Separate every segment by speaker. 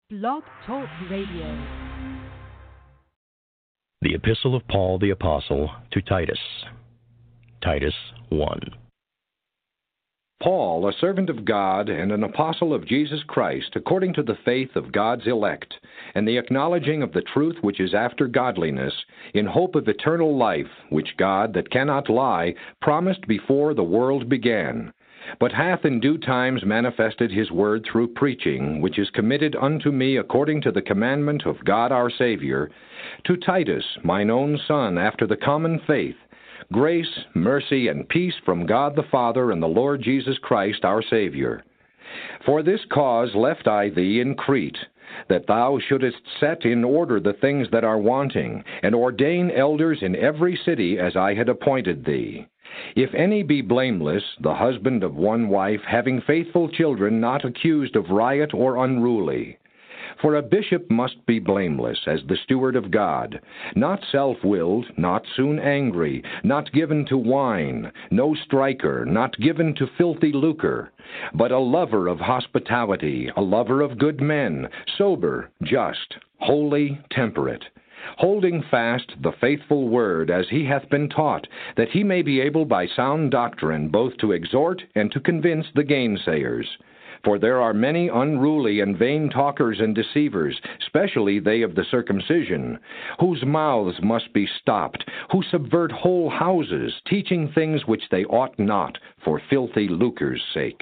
Speaker 1: Blog Talk Radio.
Speaker 2: The Epistle of Paul the Apostle to Titus. Titus 1.
Speaker 3: Paul, a servant of God and an apostle of Jesus Christ, according to the faith of God's elect, and the acknowledging of the truth which is after godliness, in hope of eternal life, which God, that cannot lie, promised before the world began, but hath in due times manifested his word through preaching, which is committed unto me according to the commandment of God our Savior, to Titus, mine own son, after the common faith, grace, mercy, and peace from God the Father and the Lord Jesus Christ our Savior. For this cause left I thee in Crete, that thou shouldest set in order the things that are wanting, and ordain elders in every city as I had appointed thee. If any be blameless, the husband of one wife, having faithful children, not accused of riot or unruly. For a bishop must be blameless, as the steward of God, not self-willed, not soon angry, not given to wine, no striker, not given to filthy lucre, but a lover of hospitality, a lover of good men, sober, just, holy, temperate, holding fast the faithful word as he hath been taught, that he may be able by sound doctrine both to exhort and to convince the gainsayers. For there are many unruly and vain talkers and deceivers, especially they of the circumcision, whose mouths must be stopped, who subvert whole houses, teaching things which they ought not, for filthy lucre's sake.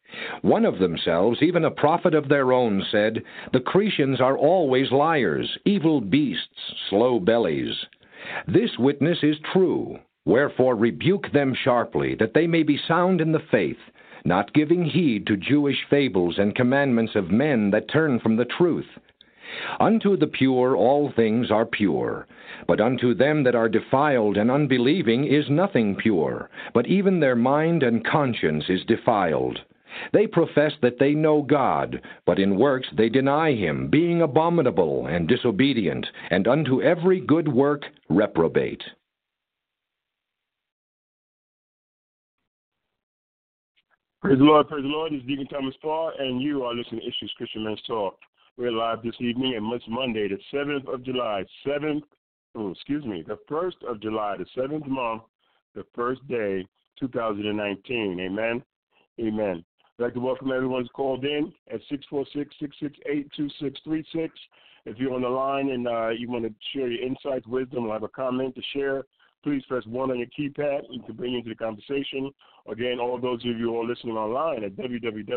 Speaker 3: One of themselves, even a prophet of their own, said, The Cretians are always liars, evil beasts, slow bellies. This witness is true. Wherefore rebuke them sharply, that they may be sound in the faith, not giving heed to Jewish fables and commandments of men that turn from the truth. Unto the pure all things are pure, but unto them that are defiled and unbelieving is nothing pure, but even their mind and conscience is defiled. They profess that they know God, but in works they deny him, being abominable and disobedient, and unto every good work reprobate.
Speaker 4: Praise the Lord, praise the Lord. This is Deacon Thomas Paul, and you are listening to Issues Christian Men's Talk. We're live this evening, and it's Monday, the 7th of July, the 1st of July, the 7th month, the first day, 2019. Amen? Amen. I'd like to welcome everyone who's called in at 646-668-2636. If you're on the line and you want to share your insights, wisdom, or have a comment to share, please press 1 on your keypad. We can bring you into the conversation. Again, all those of you who are listening online at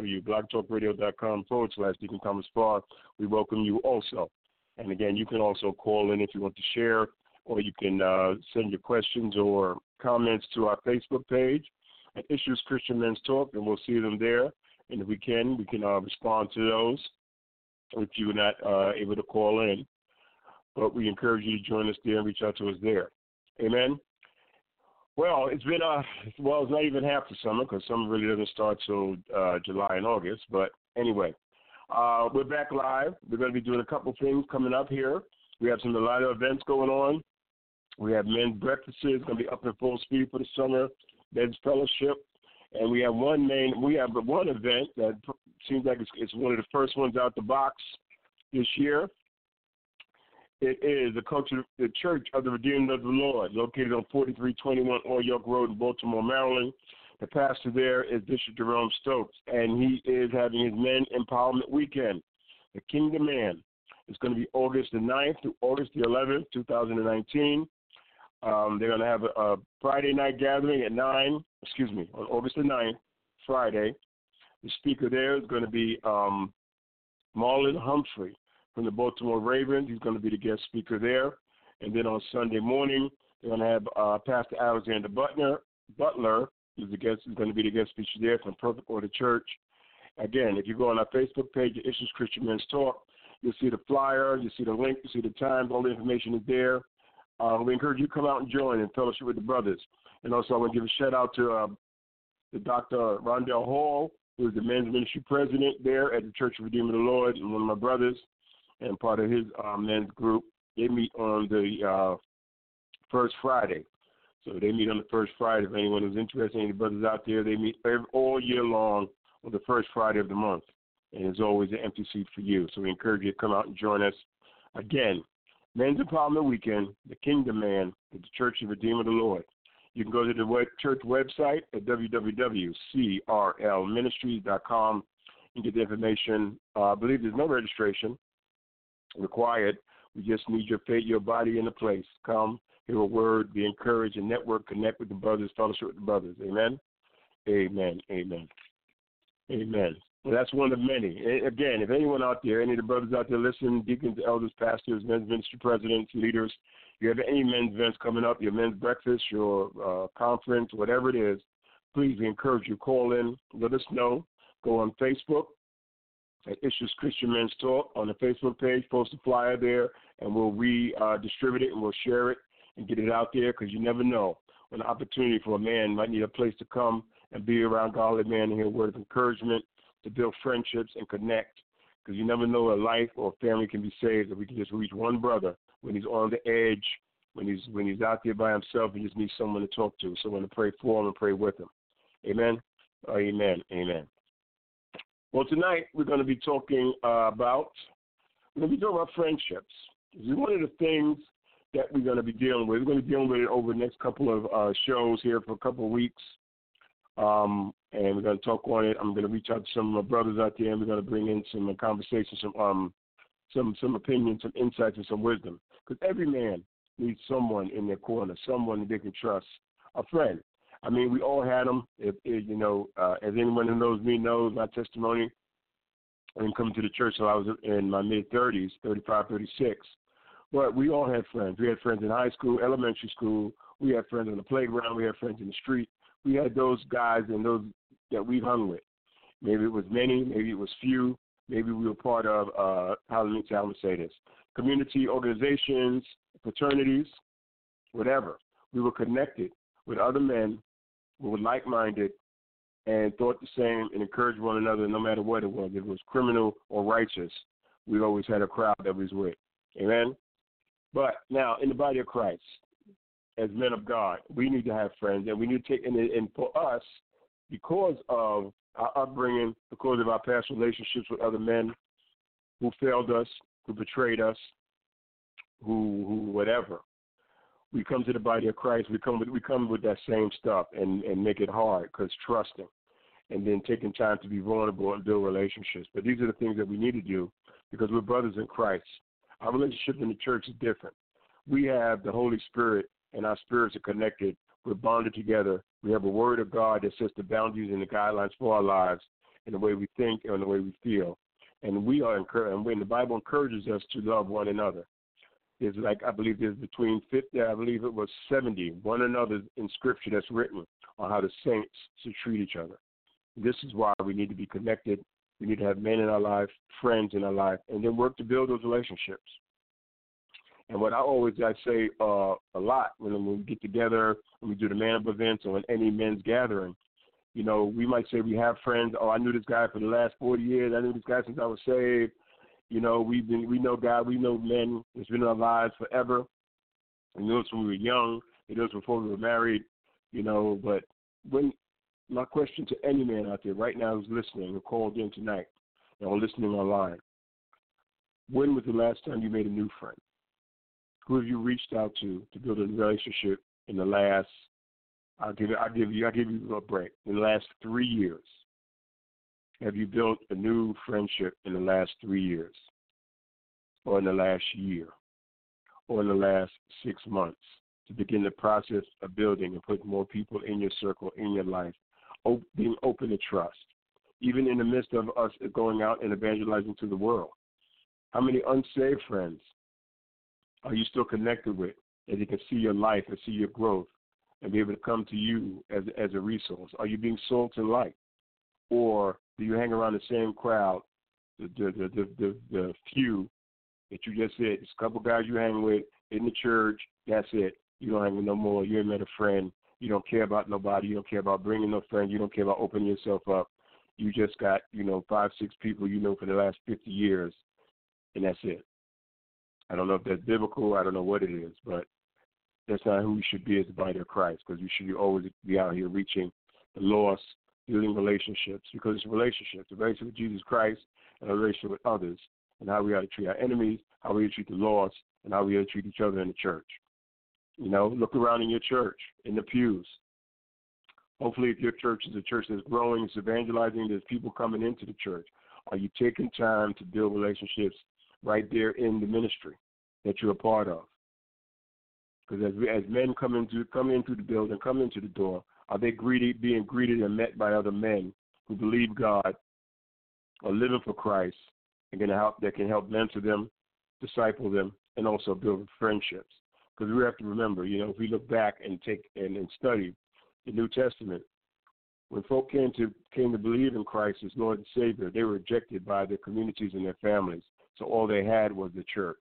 Speaker 4: www.blogtalkradio.com/Deacon Thomas Farr, we welcome you also. And again, you can also call in if you want to share, or you can send your questions or comments to our Facebook page at Issues Christian Men's Talk, and we'll see them there. And if we can respond to those if you're not able to call in. But we encourage you to join us there and reach out to us there. Amen. Well, it's been it's not even half the summer, because summer really doesn't start till July and August. But anyway, we're back live. We're going to be doing a couple things coming up here. We have some of the lighter events going on. We have men's breakfasts going to be up in full speed for the summer. Men's fellowship, and we have one event that seems like it's one of the first ones out the box this year. It is the Church of the Redeemed of the Lord, located on 4321 Old York Road in Baltimore, Maryland. The pastor there is Bishop Jerome Stokes, and he is having his Men Empowerment Weekend. The Kingdom Man. It's going to be August the 9th to August the 11th, 2019. They're going to have a Friday night gathering at on August the 9th, Friday. The speaker there is going to be Marlon Humphrey from the Baltimore Ravens. He's going to be the guest speaker there. And then on Sunday morning, they're going to have Pastor Alexander Butler, who's going to be the guest speaker there from Perfect Order Church. Again, if you go on our Facebook page, Issues Christian Men's Talk, you'll see the flyer, you'll see the link, you'll see the time, all the information is there. We encourage you to come out and join and fellowship with the brothers. And also I want to give a shout-out to the Dr. Rondell Hall, who is the men's ministry president there at the Church of Redeemer of the Lord, and one of my brothers, and part of his men's group. They meet on the first Friday. So they meet on the first Friday. If anyone is interested, any brothers out there, they meet all year long on the first Friday of the month. and there's always an empty seat for you. So we encourage you to come out and join us. Again, Men's Empowerment Weekend, the Kingdom Man at the Church of Redeemer of the Lord. You can go to the church website at www.crlministries.com and get the information. I believe there's no registration required. We just need your faith, your body in the place. Come, hear a word, be encouraged, and network, connect with the brothers, fellowship with the brothers. Amen? Amen. Amen. Amen. Well, that's one of many. Again, if anyone out there, any of the brothers out there listening, deacons, elders, pastors, men's ministry presidents, leaders, you have any men's events coming up, your men's breakfast, your conference, whatever it is, please, we encourage you, call in, let us know. Go on Facebook at Issues Christian Men's Talk on the Facebook page, post a flyer there, and we'll redistribute it and we'll share it and get it out there, because you never know when an opportunity for a man might need a place to come and be around godly men and hear a word of encouragement, to build friendships and connect, because you never know a life or a family can be saved if we can just reach one brother when he's on the edge, when he's out there by himself and just needs someone to talk to, someone to pray for him and pray with him. Amen? Amen. Amen. Well, tonight we're going to be talking about friendships. This is one of the things that we're going to be dealing with. We're going to be dealing with it over the next couple of shows here for a couple of weeks. And we're going to talk on it. I'm going to reach out to some of my brothers out there, and we're going to bring in some conversation, some opinions, some insights, and some wisdom. Because every man needs someone in their corner, someone that they can trust, a friend. I mean, we all had them. As anyone who knows me knows my testimony. I didn't come to the church until I was in my mid-30s, 35, 36. But we all had friends. We had friends in high school, elementary school. We had friends on the playground. We had friends in the street. We had those guys and those that we hung with. Maybe it was many, maybe it was few, maybe we were part of, how do I say this, community organizations, fraternities, whatever. We were connected with other men who were like-minded and thought the same and encouraged one another no matter what it was. If it was criminal or righteous, we always had a crowd that we was with. Amen? But now, in the body of Christ, as men of God, we need to have friends, and we need to take, and for us, because of our upbringing, because of our past relationships with other men who failed us, who betrayed us, who whatever, we come to the body of Christ. We come with that same stuff and make it hard, because trusting, and then taking time to be vulnerable and build relationships. But these are the things that we need to do because we're brothers in Christ. Our relationship in the church is different. We have the Holy Spirit, and our spirits are connected. We're bonded together. We have a word of God that sets the boundaries and the guidelines for our lives and the way we think and the way we feel. And we are encouraged. And when the Bible encourages us to love one another, there's I believe there's between 50, I believe it was 70 one another in Scripture that's written on how the saints should treat each other. This is why we need to be connected. We need to have men in our life, friends in our life, and then work to build those relationships. And what I say a lot when we get together, when we do the man up events or in any men's gathering, we might say we have friends. Oh, I knew this guy for the last 40 years. I knew this guy since I was saved. We know God. We know men that's been in our lives forever. We knew us when we were young. We knew us before we were married. But my question to any man out there right now who's listening or called in tonight or listening online, when was the last time you made a new friend? Who have you reached out to build a relationship in the last? I'll give you a break. In the last 3 years, have you built a new friendship in the last 3 years, or in the last year, or in the last 6 months to begin the process of building and putting more people in your circle, in your life, being open to trust, even in the midst of us going out and evangelizing to the world? How many unsaved friends are you still connected with, and they can see your life and see your growth and be able to come to you as a resource? Are you being salt and light? Or do you hang around the same crowd, the few that you just said, just a couple guys you hang with in the church, that's it. You don't hang with no more. You ain't met a friend. You don't care about nobody. You don't care about bringing no friends. You don't care about opening yourself up. You just got, 5, 6 people for the last 50 years, and that's it. I don't know if that's biblical. I don't know what it is, but that's not who we should be as the body of Christ, because we should always be out here reaching the lost, building relationships, because it's relationships, a relationship with Jesus Christ and a relationship with others, and how we ought to treat our enemies, how we ought to treat the lost, and how we ought to treat each other in the church. You know, look around in your church, in the pews. Hopefully, if your church is a church that's growing, it's evangelizing, there's people coming into the church. Are you taking time to build relationships right there in the ministry that you're a part of? Because as men come into the building, come into the door, are they being greeted and met by other men who believe God, are living for Christ, and that can help mentor them, disciple them, and also build friendships? Because we have to remember, you know, if we look back and study the New Testament, when folk came to believe in Christ as Lord and Savior, they were rejected by their communities and their families. So all they had was the church.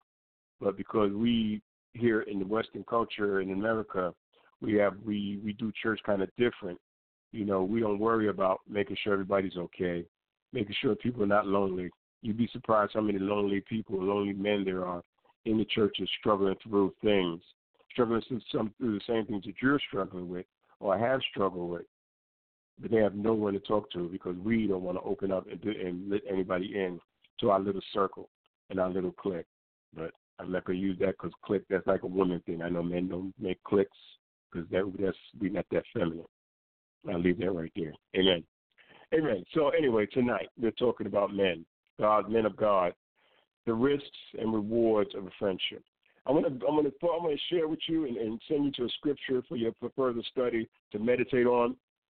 Speaker 4: But because we here in the Western culture in America, we do church kind of different. You know, we don't worry about making sure everybody's okay, making sure people are not lonely. You'd be surprised how many lonely people, lonely men there are in the churches struggling through things, struggling through the same things that you're struggling with or have struggled with. But they have no one to talk to because we don't want to open up and let anybody in to our little circle and our little clique. But I'm not going to use that because clique, that's like a woman thing. I know men don't make cliques because we're not that feminine. I'll leave that right there. Amen. Amen. So anyway, tonight we're talking about men of God, the risks and rewards of a friendship. I'm gonna share with you and send you to a scripture for further study to meditate on,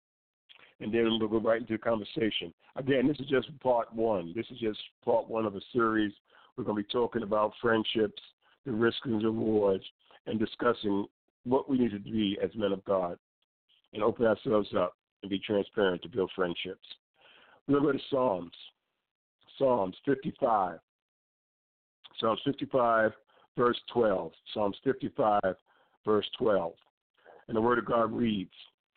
Speaker 4: and then we'll go right into the conversation. Again, this is just part one. This is just part one of a series. We're going to be talking about friendships, the risks and rewards, and discussing what we need to be as men of God and open ourselves up and be transparent to build friendships. We're going to go to Psalms 55. Psalms 55, verse 12. Psalms 55, verse 12. And the Word of God reads,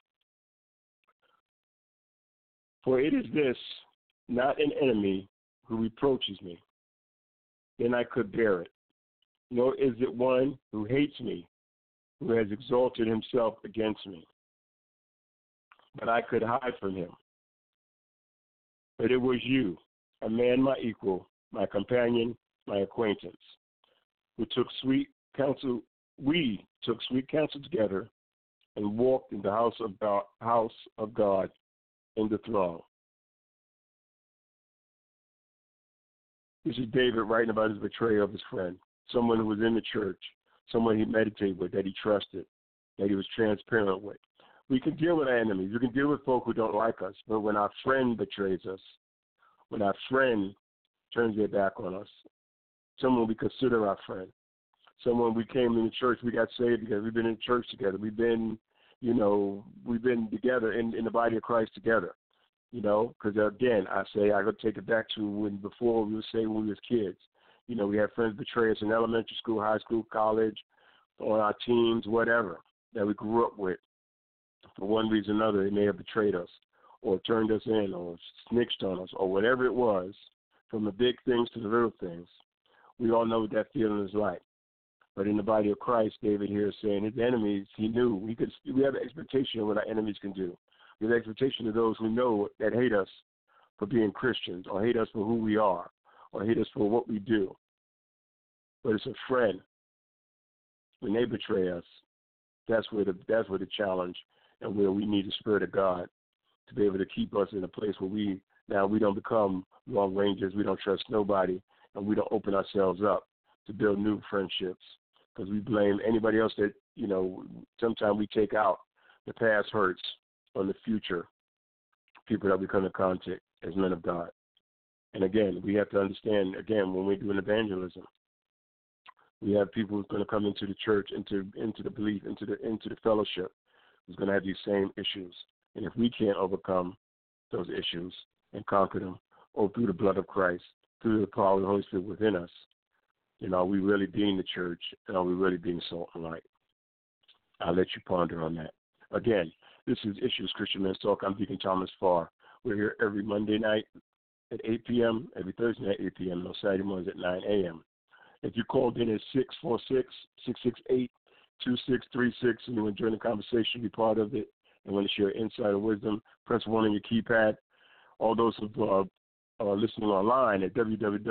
Speaker 4: "For it is this, not an enemy, who reproaches me, then I could bear it. Nor is it one who hates me, who has exalted himself against me. But I could hide from him. But it was you, a man my equal, my companion, my acquaintance, who took sweet counsel. We took sweet counsel together and walked in the house of God in the throng." This is David writing about his betrayal of his friend, someone who was in the church, someone he meditated with, that he trusted, that he was transparent with. We can deal with our enemies. We can deal with folk who don't like us. But when our friend betrays us, when our friend turns their back on us, someone we consider our friend, someone we came in the church, we got saved together, we've been in church together, we've been together in the body of Christ together. You know, because again, I could take it back to before we were saved when we was kids. You know, we had friends betray us in elementary school, high school, college, on our teams, whatever, that we grew up with. For one reason or another, they may have betrayed us or turned us in or snitched on us or whatever it was, from the big things to the little things. We all know what that feeling is like. But in the body of Christ, David here is saying his enemies, he knew. We have an expectation of what our enemies can do. We have an expectation of those who know that hate us for being Christians or hate us for who we are or hate us for what we do. But it's a friend. When they betray us, that's where the challenge and where we need the Spirit of God to be able to keep us in a place where we don't become long rangers, we don't trust nobody, and we don't open ourselves up to build new friendships because we blame anybody else that, you know, sometimes we take out the past hurts on the future people that we come in contact as men of God. And again, we have to understand, again, when we're doing evangelism, we have people who's going to come into the church, into the belief, into the fellowship, who's going to have these same issues. And if we can't overcome those issues and conquer them, or through the blood of Christ, through the power of the Holy Spirit within us, then are we really being the church, and are we really being salt and light? I'll let you ponder on that. Again, this is Issues Christian Men's Talk. I'm Deacon Thomas Farr. We're here every Monday night at 8 p.m., every Thursday night at 8 p.m., no Saturday mornings at 9 a.m. If you called in at 646-668-2636 and you want to join the conversation, be part of it, and want to share insight or wisdom, press 1 on your keypad. All those who are listening online at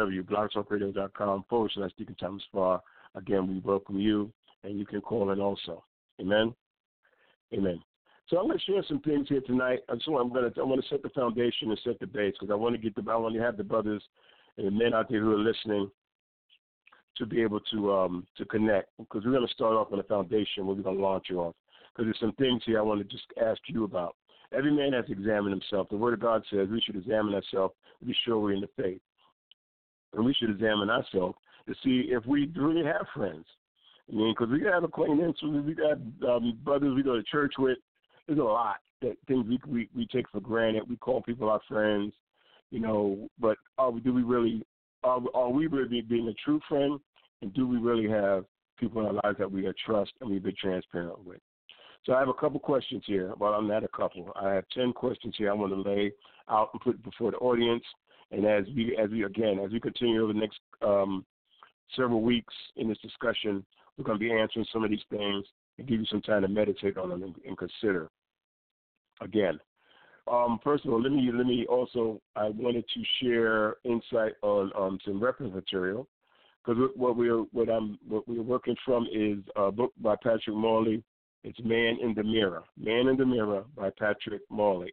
Speaker 4: www.blogtalkradio.com/Deacon Thomas Farr. Again, we welcome you, and you can call in also. Amen? Amen. So I'm going to share some things here tonight. I want to set the foundation and set the base because I want to have the brothers and the men out there who are listening to be able to connect, because we're going to start off on a foundation where we're going to launch you off. Because there's some things here I want to just ask you about. Every man has to examine himself. The Word of God says we should examine ourselves to be sure we're in the faith. And we should examine ourselves to see if we really have friends. I mean, because we have acquaintances, we got brothers we go to church with. There's a lot that things we take for granted. We call people our friends, but are we really being a true friend, and do we really have people in our lives that we trust and we've been transparent with? So I have a couple questions here. Well, I'm not a couple. I have 10 questions here I want to lay out and put before the audience. And as we continue over the next several weeks in this discussion, we're going to be answering some of these things and give you some time to meditate on them and consider. Again, first of all, let me also, I wanted to share insight on some reference material, because what we're working from is a book by Patrick Morley. It's Man in the Mirror. Man in the Mirror by Patrick Morley,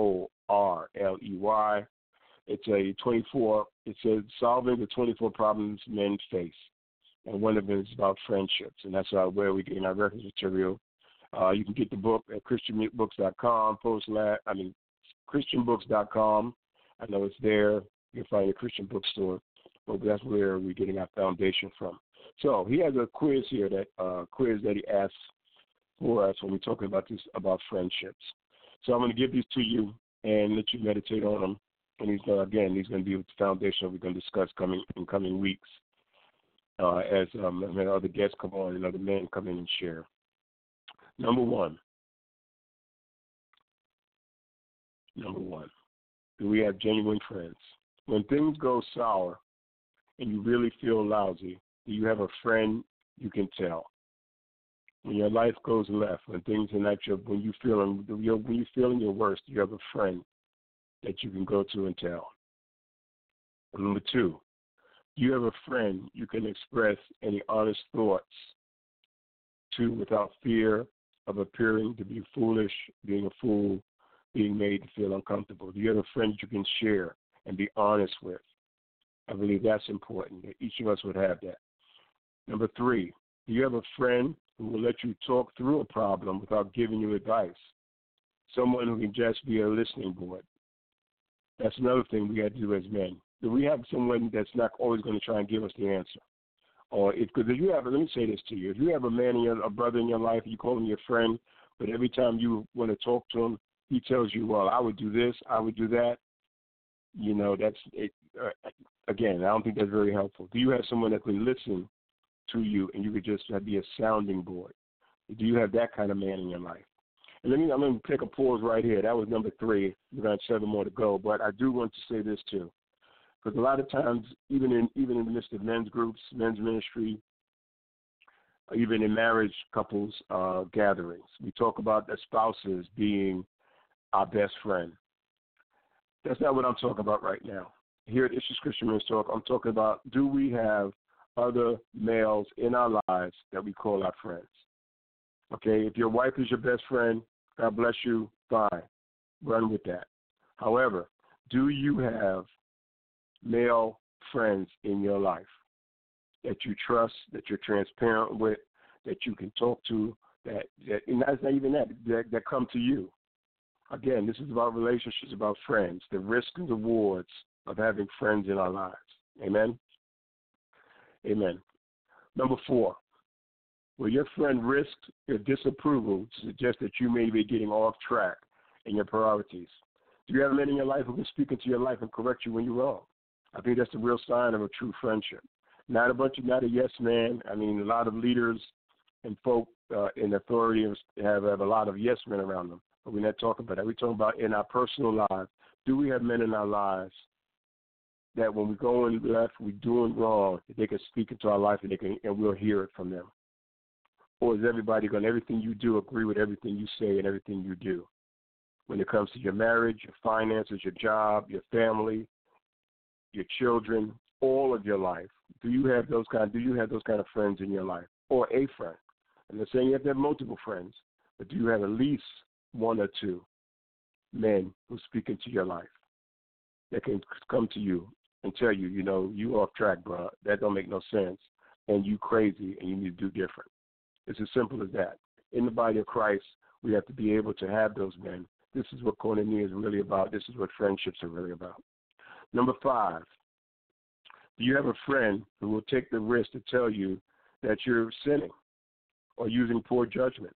Speaker 4: Morley. It's it says solving the 24 problems men face. And one of them is about friendships. And that's where we're getting our reference material. You can get the book at christianbooks.com, christianbooks.com. I know it's there. You can find a Christian bookstore. But that's where we're getting our foundation from. So he has a quiz here, that he asks for us when we're talking about about friendships. So I'm going to give these to you and let you meditate on them. And these going to be the foundation we're going to discuss in coming weeks as other guests come on and other men come in and share. Number one, do we have genuine friends? When things go sour and you really feel lousy, do you have a friend you can tell? When your life goes left, when things are not when you're feeling your worst, you have a friend that you can go to and tell. And number two, you have a friend you can express any honest thoughts to without fear of appearing to be foolish, being a fool, being made to feel uncomfortable. Do you have a friend you can share and be honest with? I believe that's important, that each of us would have that. Number three, do you have a friend who will let you talk through a problem without giving you advice? Someone who can just be a listening board. That's another thing we got to do as men. Do we have someone that's not always going to try and give us the answer? Because if you have, let me say this to you: if you have a brother in your life, you call him your friend, but every time you want to talk to him, he tells you, "Well, I would do this, I would do that." That's it. Again, I don't think that's very helpful. Do you have someone that can listen to you and you could just be a sounding board? Do you have that kind of man in your life? And I'm going to take a pause right here. That was number three. We're going to have 7 more to go. But I do want to say this too, because a lot of times, even in the midst of men's groups, men's ministry, even in marriage couples gatherings, we talk about the spouses being our best friend. That's not what I'm talking about right now. Here at Issues Christian Men's Talk, I'm talking about, do we have other males in our lives that we call our friends? Okay, if your wife is your best friend, God bless you, fine. Run with that. However, do you have male friends in your life that you trust, that you're transparent with, that you can talk to, that and that's not even that come to you? Again, this is about relationships, about friends, the risks and rewards of having friends in our lives. Amen? Amen. Number 4, will your friend risk your disapproval to suggest that you may be getting off track in your priorities? Do you have men in your life who can speak into your life and correct you when you're wrong? I think that's the real sign of a true friendship. Not a yes man. I mean, a lot of leaders and folk in authority have a lot of yes men around them. But we're not talking about that. We're talking about in our personal lives. Do we have men in our lives that when we're going left, we're doing wrong, that they can speak into our life and we'll hear it from them? Or is everybody going to, everything you do, agree with everything you say and everything you do? When it comes to your marriage, your finances, your job, your family, your children, all of your life, do you have those kind of friends in your life, or a friend? I'm not saying you have to have multiple friends, but do you have at least one or two men who speak into your life that can come to you and tell you, you off track, bro. That don't make no sense, and you crazy, and you need to do different. It's as simple as that. In the body of Christ, we have to be able to have those men. This is what koinonia is really about. This is what friendships are really about. Number 5, do you have a friend who will take the risk to tell you that you're sinning or using poor judgment?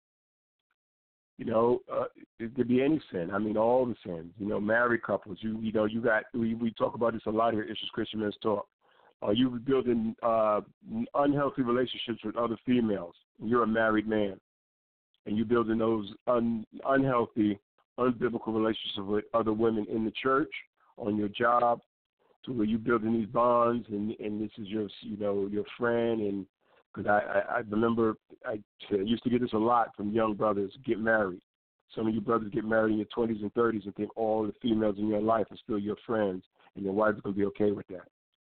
Speaker 4: It could be any sin. I mean, all the sins. Married couples. We talk about this a lot here. Issues Christian Men's Talk. Are you building unhealthy relationships with other females? You're a married man, and you're building those unhealthy, unbiblical relationships with other women in the church, on your job, to where you're building these bonds, and this is your friend. And because I remember I used to get this a lot from young brothers get married. Some of you brothers get married in your 20s and 30s and think all the females in your life are still your friends, and your wife's going to be okay with that.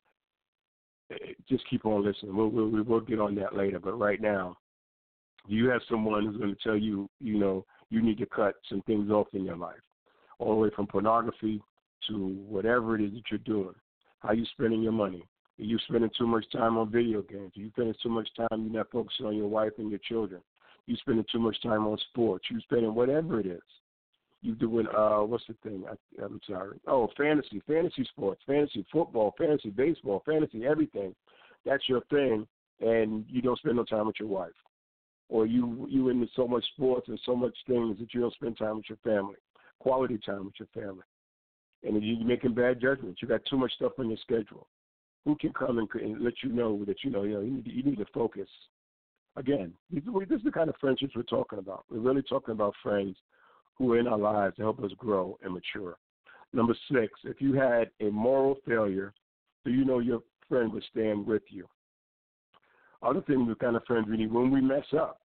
Speaker 4: Just keep on listening. We'll get on that later. But right now, you have someone who's going to tell you, you need to cut some things off in your life, all the way from pornography to whatever it is that you're doing. How you spending your money? Are you spending too much time on video games? Are you spending too much time you're not focusing on your wife and your children? You spending too much time on sports? You spending whatever it is. You doing what's the thing? I'm sorry. Oh, fantasy sports, fantasy football, fantasy baseball, fantasy everything. That's your thing, and you don't spend no time with your wife, or you into so much sports and so much things that you don't spend time with your family, quality time with your family, and you're making bad judgments. You got too much stuff on your schedule. Who can come and let you know that you need to focus? Again, this is the kind of friendships we're talking about. We're really talking about friends who are in our lives to help us grow and mature. Number 6, if you had a moral failure, do you know your friend would stand with you? Other thing, the kind of friends we need when you mess up,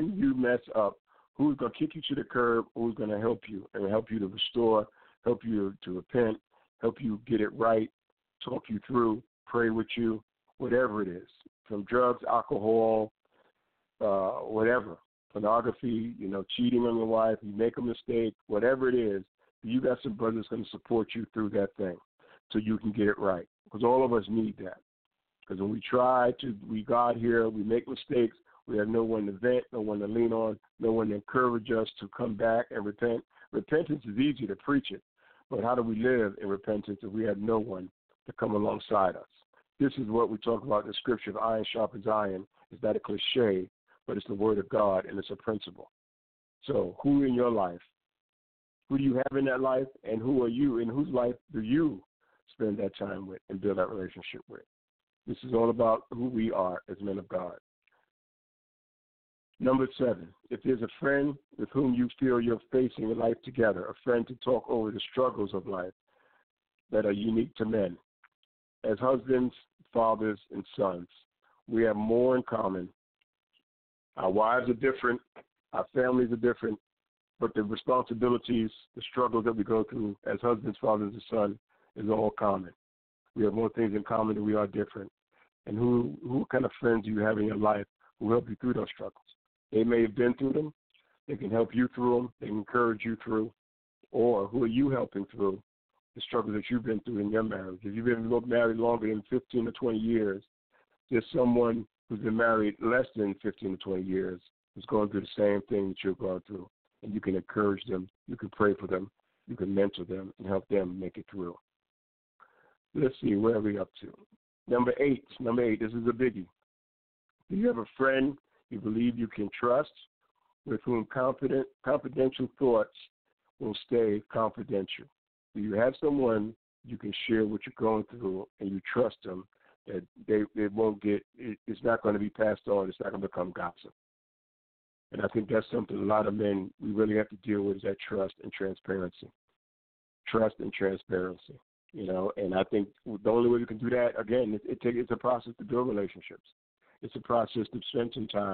Speaker 4: who's going to kick you to the curb, who's going to help you and help you to restore, help you to repent, help you get it right, talk you through, pray with you, whatever it is, from drugs, alcohol, whatever. Pornography, cheating on your wife, you make a mistake, whatever it is, you got some brothers going to support you through that thing so you can get it right. Because all of us need that. Because when we got here, we make mistakes, we have no one to vent, no one to lean on, no one to encourage us to come back and repent. Repentance is easy to preach it, but how do we live in repentance if we have no one to come alongside us? This is what we talk about in the scripture of iron sharpens iron. Is that a cliche? But it's the word of God, and it's a principle. So who in your life, who do you have in that life, and who are you, in whose life do you spend that time with and build that relationship with? This is all about who we are as men of God. Number 7, if there's a friend with whom you feel you're facing life together, a friend to talk over the struggles of life that are unique to men. As husbands, fathers, and sons, we have more in common. Our wives are different, our families are different, but the responsibilities, the struggles that we go through as husbands, fathers, and sons is all common. We have more things in common than we are different. And who kind of friends do you have in your life who help you through those struggles? They may have been through them. They can help you through them. They can encourage you through. Or who are you helping through the struggles that you've been through in your marriage? If you've been married longer than 15 or 20 years, there's someone who's been married less than 15 to 20 years who's going through the same thing that you're going through. And you can encourage them, you can pray for them, you can mentor them, and help them make it through. Let's see, where are we up to? Number 8, this is a biggie. Do you have a friend you believe you can trust, with whom confidential thoughts will stay confidential? Do you have someone you can share what you're going through and you trust them, that it's not going to be passed on, it's not going to become gossip? And I think that's something a lot of men, we really have to deal with, is that trust and transparency. Trust and transparency, and I think the only way we can do that, again, it's a process to build relationships. It's a process to spend some time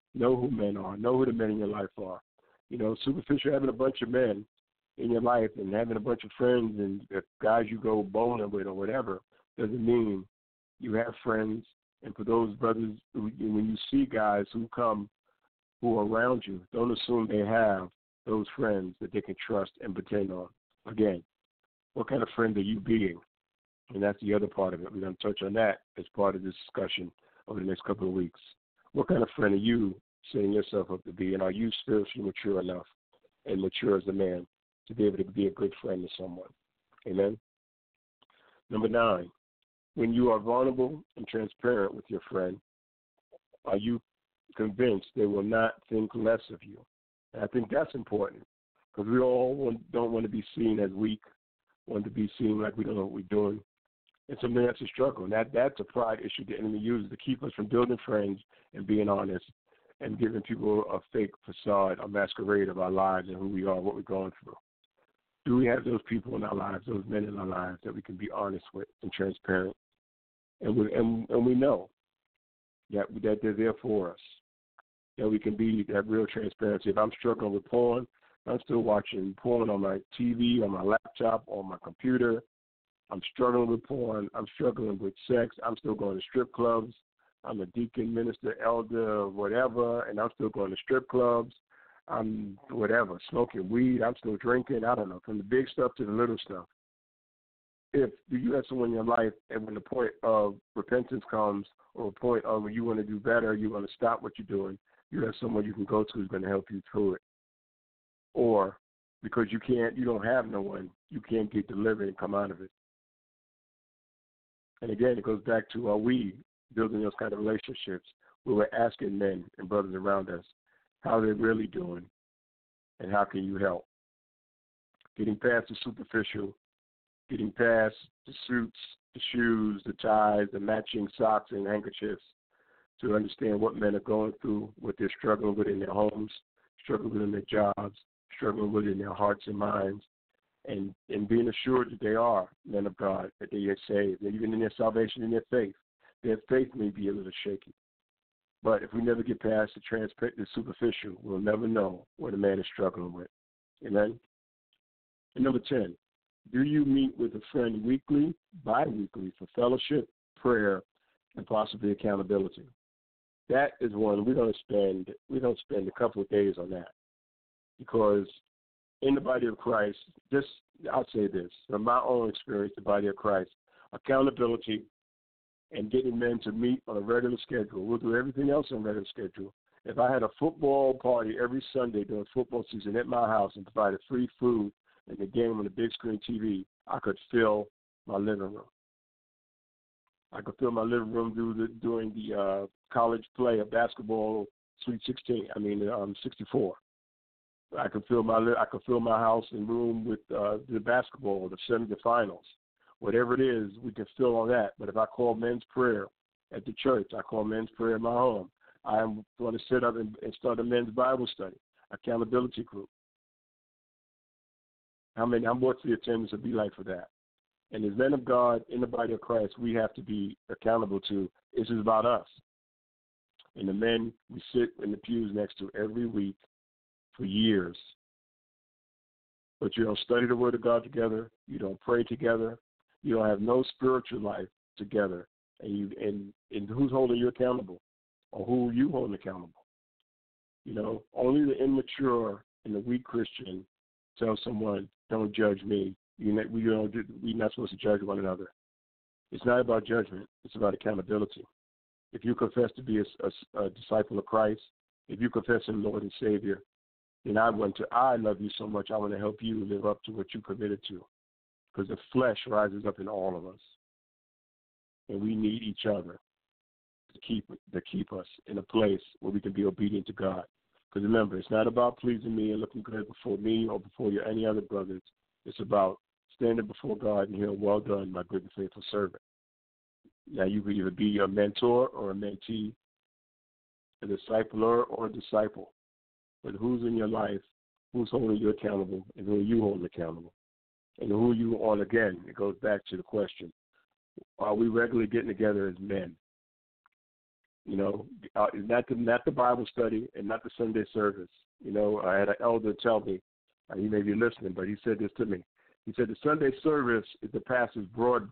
Speaker 4: Know who men are. Know who the men in your life are. Superficial having a bunch of men in your life and having a bunch of friends and guys you go bowling with or whatever doesn't mean you have friends. And for those brothers, when you see guys who are around you, don't assume they have those friends that they can trust and depend on. Again, what kind of friend are you being? And that's the other part of it. We're going to touch on that as part of this discussion over the next couple of weeks. What kind of friend are you setting yourself up to be? And are you spiritually mature enough and mature as a man to be able to be a good friend to someone? Amen? Number 9, when you are vulnerable and transparent with your friend, are you convinced they will not think less of you? And I think that's important because we all don't want to be seen as weak, want to be seen like we don't know what we're doing. And something that's a struggle. And that's a pride issue the enemy uses to keep us from building friends and being honest and giving people a fake facade, a masquerade of our lives and who we are, what we're going through. Do we have those people in our lives, those men in our lives that we can be honest with and transparent? And we know that they're there for us, that we can be that real transparency. If I'm struggling with porn, I'm still watching porn on my TV, on my laptop, on my computer. I'm struggling with porn. I'm struggling with sex. I'm still going to strip clubs. I'm a deacon, minister, elder, whatever, and I'm still going to strip clubs. I'm whatever, smoking weed. I'm still drinking. I don't know, from the big stuff to the little stuff. If you have someone in your life, and when the point of repentance comes, or a point of when you want to do better, you want to stop what you're doing, you have someone you can go to who's going to help you through it. Or because you don't have no one, you can't get delivered and come out of it. And again, it goes back to, are we building those kind of relationships where we're asking men and brothers around us how they're really doing and how can you help? Getting past the superficial, getting past the suits, the shoes, the ties, the matching socks and handkerchiefs to understand what men are going through, what they're struggling with in their homes, struggling with in their jobs, struggling with in their hearts and minds, and being assured that they are men of God, that they are saved, and even in their salvation, in their faith may be a little shaky. But if we never get past the superficial, we'll never know what a man is struggling with. Amen? And number 10, do you meet with a friend weekly, bi-weekly for fellowship, prayer, and possibly accountability? That is one we're going to spend a couple of days on that, because in the body of Christ, I'll say this, from my own experience, the body of Christ, accountability and getting men to meet on a regular schedule. We'll do everything else on a regular schedule. If I had a football party every Sunday during football season at my house and provided free food and the game on the big screen TV, I could fill my living room. I could fill my living room during the college play of basketball, Sweet 64. I could fill my house and room with the basketball, the semifinals, whatever it is. We can fill all that. But if I call men's prayer at the church, I call men's prayer in my home, I'm going to sit up and start a men's Bible study, accountability group. What's the attendance to be like for that? And as men of God in the body of Christ, we have to be accountable to. This is about us. And the men we sit in the pews next to every week for years. But you don't study the Word of God together. You don't pray together. You don't have no spiritual life together. And who's holding you accountable? Or who are you holding accountable? Only the immature and the weak Christian tell someone, don't judge me. We're not supposed to judge one another. It's not about judgment. It's about accountability. If you confess to be a disciple of Christ, if you confess Him Lord and Savior, then I love you so much, I want to help you live up to what you committed to. Because the flesh rises up in all of us. And we need each other to keep us in a place where we can be obedient to God. Because remember, it's not about pleasing me and looking good before me or before any other brothers. It's about standing before God and hearing, well done, my good and faithful servant. Now, you can either be a mentor or a mentee, a discipler or a disciple. But who's in your life, who's holding you accountable, and who are you holding accountable? And who are you on, again, it goes back to the question, are we regularly getting together as men? Not the Bible study and not the Sunday service. I had an elder tell me, he may be listening, but he said this to me. He said the Sunday service is the pastor's broad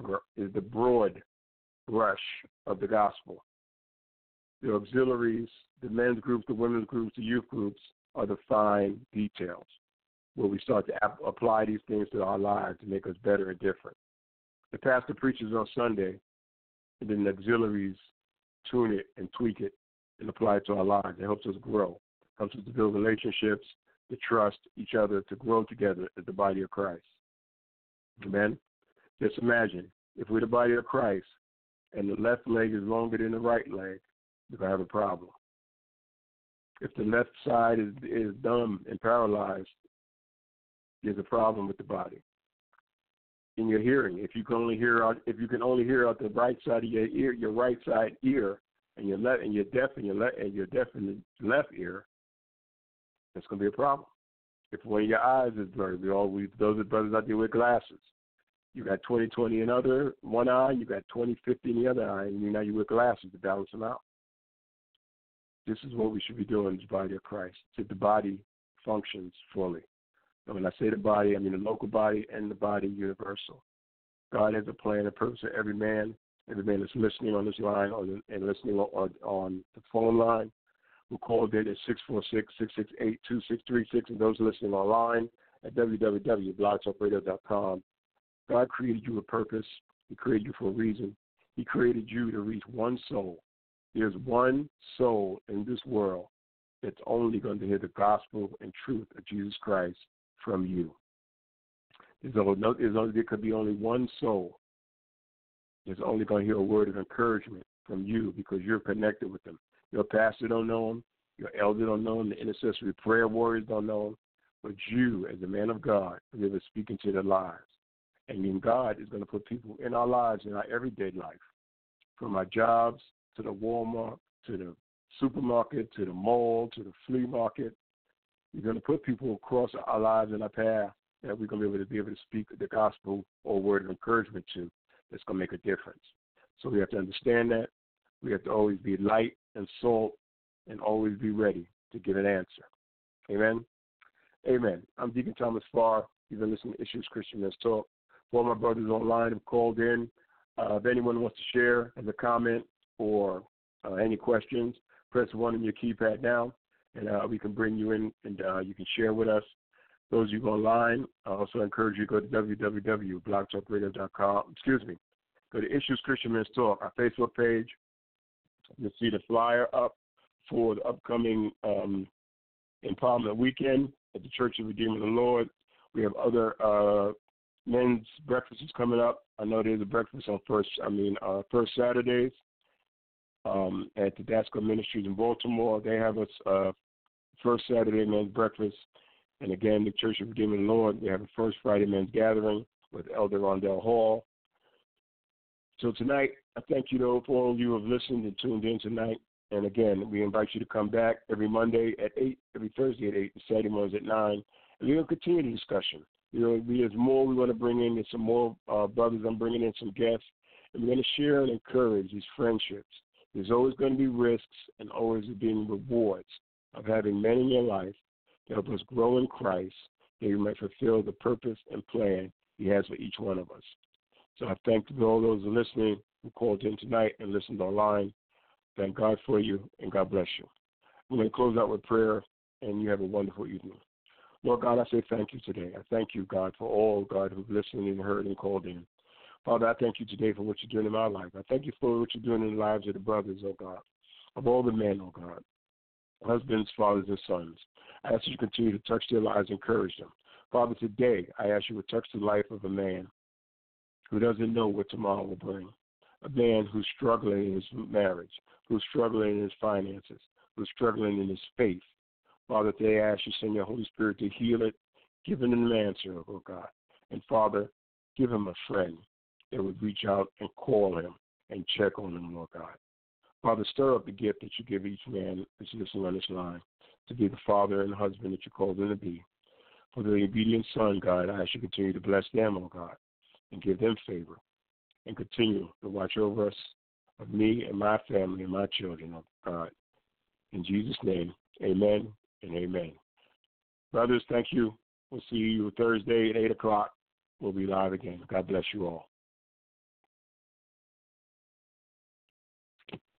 Speaker 4: brush of the gospel. The auxiliaries, the men's groups, the women's groups, the youth groups are the fine details where we start to apply these things to our lives to make us better and different. The pastor preaches on Sunday, and then the auxiliaries tune it and tweak it and apply it to our lives. It helps us grow, helps us to build relationships, to trust each other, to grow together as the body of Christ. Amen? Just imagine, if we're the body of Christ and the left leg is longer than the right leg, we're going to have a problem. If the left side is dumb and paralyzed, there's a problem with the body. In your hearing, if you can only hear out the right side of your ear, your right side ear, and you're deaf in the left ear, that's going to be a problem. If one of your eyes is blurry, those are brothers out there with glasses. You got 20/20 in one eye, you got 20/50 in the other eye, and now you wear glasses to balance them out. This is what we should be doing in the body of Christ, so the body functions fully. And when I say the body, I mean the local body and the body universal. God has a plan and purpose for every man that's listening on this line and listening on the phone line. Who called in at 646-668-2636, and those listening online at www.blogtalkradio.com. God created you with purpose. He created you for a reason. He created you to reach one soul. There's one soul in this world that's only going to hear the gospel and truth of Jesus Christ from you. There could be only one soul that's only going to hear a word of encouragement from you because you're connected with them. Your pastor don't know him. Your elder don't know him. The intercessory prayer warriors don't know him. But you, as a man of God, are able to speak into their lives. And then God is going to put people in our lives, in our everyday life, from our jobs to the Walmart, to the supermarket, to the mall, to the flea market. You're going to put people across our lives in our path that we're going to be able to speak the gospel or word of encouragement to that's going to make a difference. So we have to understand that. We have to always be light and salt and always be ready to give an answer. Amen? Amen. I'm Deacon Thomas Farr. You've been listening to Issues Christian Men's Talk. For my brothers online have called in. If anyone wants to share as a comment or any questions, press 1 on your keypad now, and we can bring you in and you can share with us. Those of you online, I also encourage you to go to www.blogtalkradio.com. Go to Issues Christian Men's Talk, our Facebook page. You'll see the flyer up for the upcoming Empowerment Weekend at the Church of Redeemer of the Lord. We have other men's breakfasts coming up. I know there's a breakfast on first Saturdays at the Dasco Ministries in Baltimore. They have a first Saturday men's breakfast. And again, the Church of Redeemer of the Lord, they have a first Friday men's gathering with Elder Rondell Hall. So tonight, I thank you, though, for all of you who have listened and tuned in tonight. And again, we invite you to come back every Monday at 8, every Thursday at 8, and Saturday mornings at 9. And we're going to continue the discussion. There's more we want to bring in. There's some more brothers. I'm bringing in some guests. And we're going to share and encourage these friendships. There's always going to be risks and always being rewards of having men in your life to help us grow in Christ, that we might fulfill the purpose and plan He has for each one of us. So I thank all those who are listening who called in tonight and listened online. Thank God for you, and God bless you. We're going to close out with prayer, and you have a wonderful evening. Lord God, I say thank you today. I thank you, God, for all, God, who've listened and heard and called in. Father, I thank you today for what you're doing in my life. I thank you for what you're doing in the lives of the brothers, oh God, of all the men, oh God, husbands, fathers, and sons. I ask you to continue to touch their lives and encourage them. Father, today I ask you to touch the life of a man who doesn't know what tomorrow will bring, a man who's struggling in his marriage, who's struggling in his finances, who's struggling in his faith. Father, today I ask you to send your Holy Spirit to heal it, give him an answer, oh God. And Father, give him a friend that would reach out and call him and check on him, Lord God. Father, stir up the gift that you give each man that's listening on this line to be the father and husband that you called them to be. For the obedient son, God, I ask you to continue to bless them, oh God, and give them favor and continue to watch over us, of me and my family and my children, oh God. In Jesus' name, amen and amen. Brothers, thank you. We'll see you Thursday at 8 o'clock. We'll be live again. God bless you all.